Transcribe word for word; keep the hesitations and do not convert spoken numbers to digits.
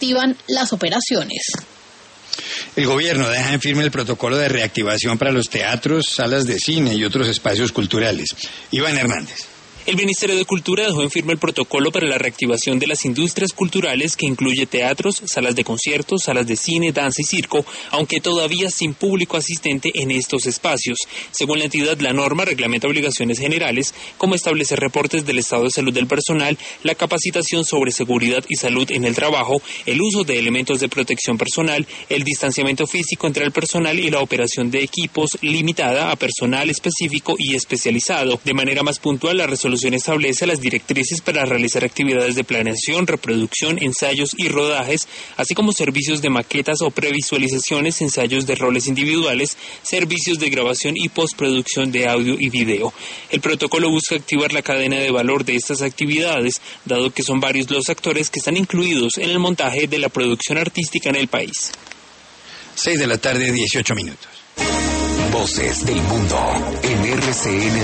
reactivan las operaciones. El gobierno deja en firme el protocolo de reactivación para los teatros, salas de cine y otros espacios culturales. Iván Hernández. El Ministerio de Cultura dejó en firme el protocolo para la reactivación de las industrias culturales que incluye teatros, salas de conciertos, salas de cine, danza y circo, aunque todavía sin público asistente en estos espacios. Según la entidad, la norma reglamenta obligaciones generales como establecer reportes del estado de salud del personal, la capacitación sobre seguridad y salud en el trabajo, el uso de elementos de protección personal, el distanciamiento físico entre el personal y la operación de equipos limitada a personal específico y especializado. De manera más puntual, la resolución La resolución establece las directrices para realizar actividades de planeación, reproducción, ensayos y rodajes, así como servicios de maquetas o previsualizaciones, ensayos de roles individuales, servicios de grabación y postproducción de audio y video. El protocolo busca activar la cadena de valor de estas actividades, dado que son varios los actores que están incluidos en el montaje de la producción artística en el país. Seis de la tarde, dieciocho minutos. Voces del mundo en R C N